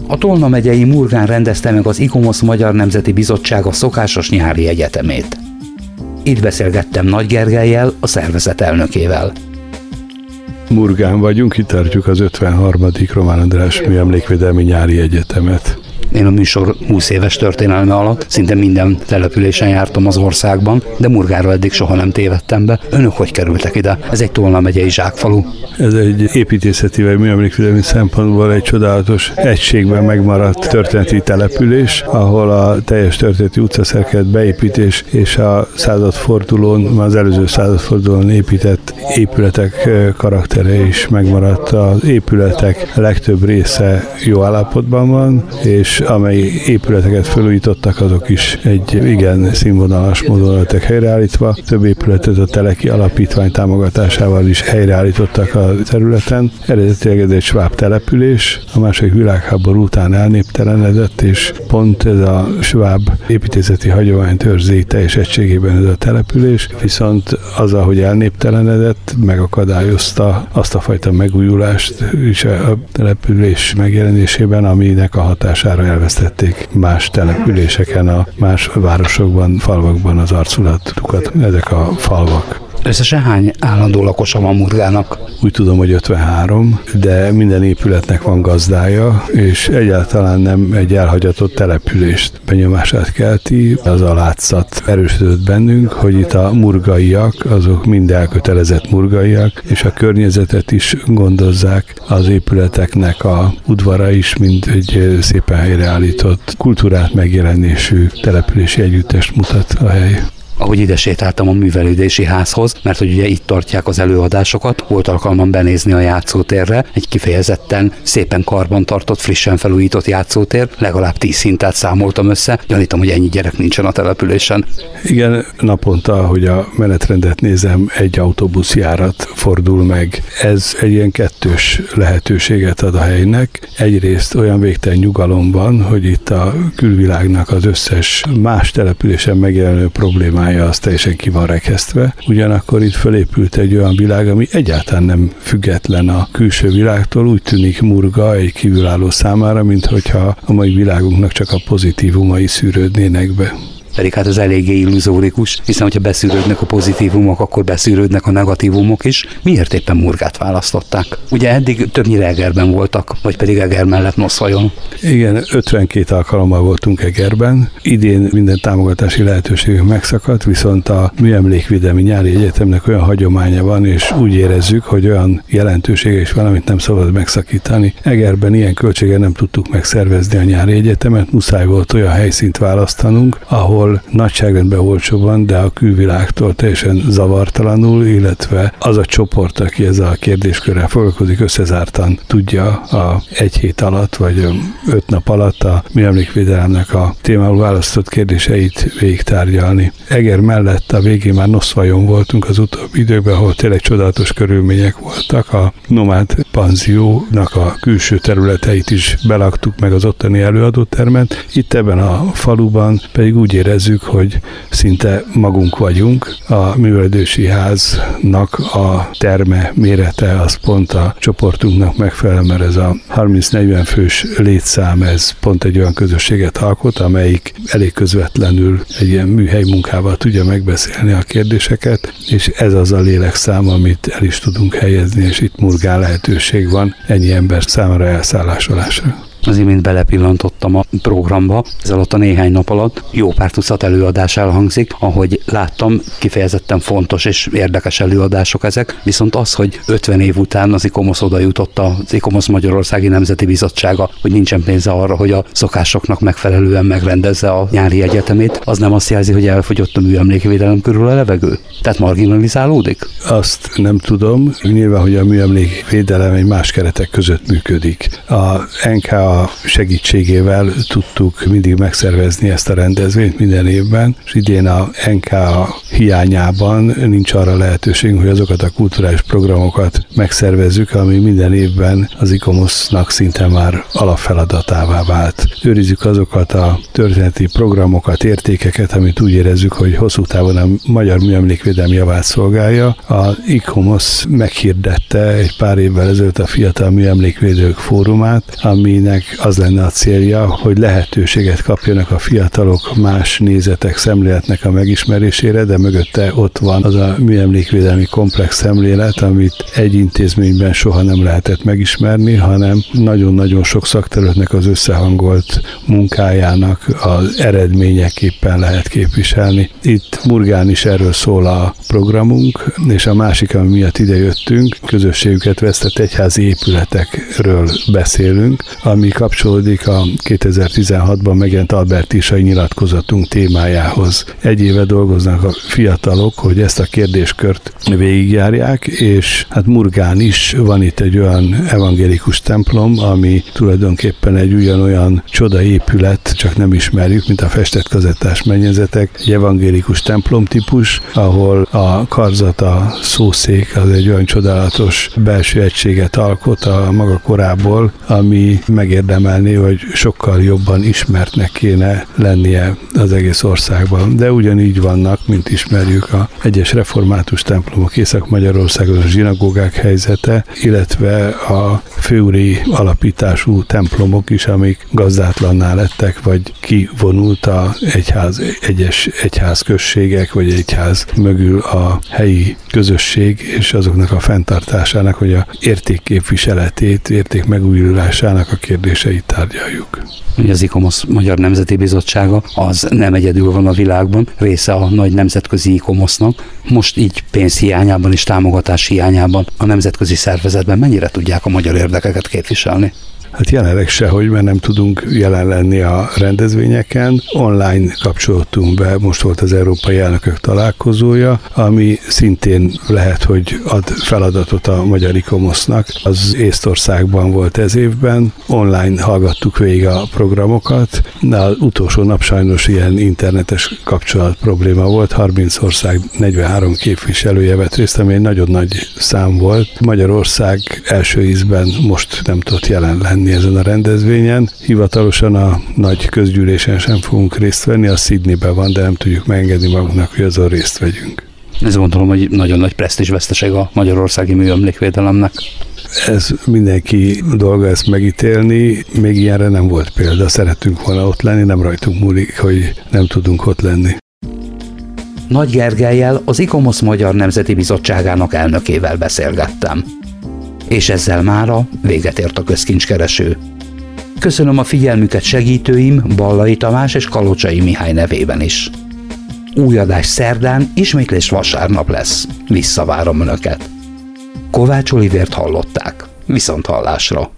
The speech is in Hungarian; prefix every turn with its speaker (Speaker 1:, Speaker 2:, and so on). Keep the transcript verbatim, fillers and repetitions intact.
Speaker 1: A Tolna megyei Murgán rendezte meg az ICOMOS Magyar Nemzeti Bizottság a szokásos nyári egyetemét. Itt beszélgettem Nagy Gergellyel, a szervezet elnökével.
Speaker 2: Murgán vagyunk, kitartjuk az ötvenharmadik Román András Műemlékvédelmi Nyári Egyetemet.
Speaker 1: Én a műsor húsz éves történelme alatt szinte minden településen jártam az országban, de Murgáról eddig soha nem tévedtem be. Önök hogy kerültek ide? Ez egy Tolna megyei zsákfalu.
Speaker 2: Ez egy építészeti vagy műemlékvédelmi szempontból egy csodálatos egységben megmaradt történeti település, ahol a teljes történeti utcaszerkezet beépítés és a századfordulón, az előző századfordulón épített épületek karaktere is megmaradt. Az épületek legtöbb része jó állapotban van, és amely épületeket felújítottak, azok is egy igen színvonalas módon lettek helyreállítva. Több épületet a Teleki Alapítvány támogatásával is helyreállítottak a területen. Eredetileg ez egy sváb település, a második világháború után elnéptelenedett, és pont ez a sváb építészeti hagyományt őrzi teljes egységében ez a település, viszont az, ahogy elnéptelenedett, megakadályozta azt a fajta megújulást is a település megjelenésében, aminek a hatására elvesztették más településeken, a más városokban, falvakban az arculatukat ezek a falvak.
Speaker 1: Összesen hány állandó lakosa van Murgának?
Speaker 2: Úgy tudom, hogy ötvenhárom, de minden épületnek van gazdája, és egyáltalán nem egy elhagyatott települést benyomását kelti. Az a látszat erősödött bennünk, hogy itt a murgaiak, azok mind elkötelezett murgaiak, és a környezetet is gondozzák. Az épületeknek a udvara is mind egy szépen helyreállított, kultúrát megjelenésű települési együttest mutat a hely.
Speaker 1: Ahogy ide sétáltam a művelődési házhoz, mert hogy ugye itt tartják az előadásokat, volt alkalmam benézni a játszótérre, egy kifejezetten szépen karbantartott, frissen felújított játszótér, legalább tíz szintát számoltam össze, gyanítom, hogy ennyi gyerek nincsen a településen.
Speaker 2: Igen, naponta, hogy a menetrendet nézem, egy autóbuszjárat fordul meg. Ez egy ilyen kettős lehetőséget ad a helynek. Egyrészt olyan végtelen nyugalom van, hogy itt a külvilágnak az összes más településen megjelenő problémája az teljesen ki van rekesztve. Ugyanakkor itt felépült egy olyan világ, ami egyáltalán nem független a külső világtól. Úgy tűnik Murga egy kívülálló számára, minthogyha a mai világunknak csak a pozitívumai szűrődnének be.
Speaker 1: Pedig hát ez eléggé illuzórikus, hiszen hogyha beszűrődnek a pozitívumok, akkor beszűrődnek a negatívumok is. Miért éppen Murgát választották? Ugye eddig többnyire Egerben voltak, vagy pedig Eger mellett Noszvajon.
Speaker 2: Igen, ötvenkét alkalommal voltunk Egerben. Idén minden támogatási lehetőségünk megszakadt, viszont a Műemlékvédelmi Nyári Egyetemnek olyan hagyománya van, és úgy érezzük, hogy olyan jelentősége is van, amit nem szabad megszakítani. Egerben ilyen költséggel nem tudtuk megszervezni a nyári egyetemet, muszáj volt olyan helyszínt választanunk, ahol nagyságrendben olcsóban, de a külvilágtól teljesen zavartalanul, illetve az a csoport, aki ezzel a kérdéskörrel foglalkozik, összezártan tudja a egy hét alatt, vagy öt nap alatt a műemlékvédelemnek a témául választott kérdéseit végigtárgyalni. Eger mellett a végén már Noszvajon voltunk az utóbbi időben, ahol tényleg csodálatos körülmények voltak. A nomád panziónak a külső területeit is belaktuk meg az ottani előadótermet. Itt ebben a faluban pedig úgy érezzük, hogy szinte magunk vagyunk. A művelődési háznak a terme mérete az pont a csoportunknak megfelel, mert ez a harminc-negyven fős létszám, ez pont egy olyan közösséget alkot, amelyik elég közvetlenül egy ilyen műhely munkával tudja megbeszélni a kérdéseket, és ez az a lélekszám, amit el is tudunk helyezni, és itt Murgán lehetőség van ennyi ember számára elszállásolásra.
Speaker 1: Az imént belepillantottam a programba, ez alatt a néhány nap alatt jó pár tucat előadás elhangzik, ahogy láttam, kifejezetten fontos és érdekes előadások ezek, viszont az, hogy ötven év után az ICOMOS oda jutott az ICOMOS Magyarországi Nemzeti Bizottsága, hogy nincsen pénze arra, hogy a szokásoknak megfelelően megrendezze a nyári egyetemét, az nem azt jelzi, hogy elfogyott a műemlékvédelem körül a levegő? Tehát marginalizálódik?
Speaker 2: Azt nem tudom. Nyilván, hogy a műemlékvédelem egy más keretek között működik. A en ká a segítségével tudtuk mindig megszervezni ezt a rendezvényt minden évben, és idén a en ká hiányában nincs arra lehetőségünk, hogy azokat a kulturális programokat megszervezzük, ami minden évben az ICOMOS-nak szinte már alapfeladatává vált. Őrizzük azokat a történeti programokat, értékeket, amit úgy érezzük, hogy hosszú távon a magyar műemlékvédelmi javát szolgálja. Az ICOMOS meghirdette egy pár évvel ezelőtt a Fiatal Műemlékvédők Fórumát, aminek ennek az lenne a célja, hogy lehetőséget kapjanak a fiatalok más nézetek, szemléletnek a megismerésére, de mögötte ott van az a műemlékvédelmi komplex szemlélet, amit egy intézményben soha nem lehetett megismerni, hanem nagyon-nagyon sok szakterületnek az összehangolt munkájának az eredményeképpen lehet képviselni. Itt Murgán is erről szól a programunk, és a másik, ami miatt ide jöttünk, közösségüket vesztett egyházi épületekről beszélünk, ami kapcsolódik a kétezer-tizenhatban megjelent albertisai nyilatkozatunk témájához. Egy éve dolgoznak a fiatalok, hogy ezt a kérdéskört végigjárják, és hát Murgán is van itt egy olyan evangélikus templom, ami tulajdonképpen egy ugyanolyan csodaépület, csak nem ismerjük, mint a festett kazettás mennyezetek, egy evangélikus templom típus, ahol a karzata szószék az egy olyan csodálatos belső egységet alkot a maga korából, ami megérdemelné, hogy sokkal jobban ismertnek kéne lennie az egész országban. De ugyanígy vannak, mint ismerjük, a egyes református templomok Észak-Magyarországon, a zsinagógák helyzete, illetve a főúri alapítású templomok is, amik gazdátlanná lettek, vagy kivonult a egyház, egyes egyházközségek, vagy egyház mögül a helyi közösség, és azoknak a fenntartásának, hogy a értékképviseletét, érték megújulásának a kérdéseit tárgyaljuk.
Speaker 1: Az ICOMOS Magyar Nemzeti Bizottsága az nem egyedül van a világban, része a nagy nemzetközi ICOMOS-nak. Most így pénz hiányában és támogatás hiányában a nemzetközi szervezetben mennyire tudják a magyar érdekeket képviselni?
Speaker 2: Hát jelenleg sehogy, mert nem tudunk jelen lenni a rendezvényeken. Online kapcsolódtunk be, most volt az Európai Elnökök találkozója, ami szintén lehet, hogy ad feladatot a magyar ICOMOS-nak. Az Észtországban volt ez évben, online hallgattuk végig a programokat, de az utolsó nap sajnos ilyen internetes kapcsolat probléma volt, harminc ország negyvenhárom képviselője vett részt, ami egy nagyon nagy szám volt. Magyarország első ízben most nem tudott jelen lenni ezen a rendezvényen. Hivatalosan a nagy közgyűlésen sem fogunk részt venni, a Sydneyben van, de nem tudjuk megengedni magunknak, hogy azon részt vegyünk.
Speaker 1: Ez gondolom, hogy nagyon nagy presztízsveszteség a magyarországi műemlékvédelemnek.
Speaker 2: Ez mindenki dolga ezt megítélni, még ilyenre nem volt példa. Szerettünk volna ott lenni, nem rajtunk múlik, hogy nem tudunk ott lenni.
Speaker 1: Nagy Gergellyel, az ICOMOS Magyar Nemzeti Bizottságának elnökével beszélgettem. És ezzel mára véget ért a közkincskereső. Köszönöm a figyelmüket segítőim, Ballai Tamás és Kalocsai Mihály nevében is. Új adás szerdán, ismétlés vasárnap lesz. Visszavárom Önöket. Kovács Olivért hallották. Viszont hallásra.